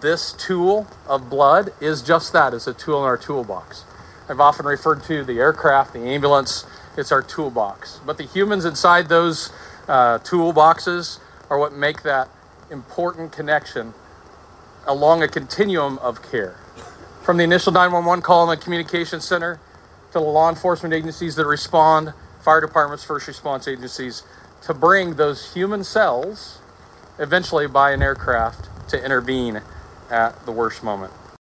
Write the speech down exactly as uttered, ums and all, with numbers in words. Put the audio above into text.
this tool of blood is just that. It's a tool in our toolbox. I've often referred to the aircraft, the ambulance, it's our toolbox. But the humans inside those uh, toolboxes are what make that important connection along a continuum of care. From the initial nine one one call in the communication center to the law enforcement agencies that respond, fire departments, first response agencies, to bring those human cells eventually by an aircraft to intervene at the worst moment.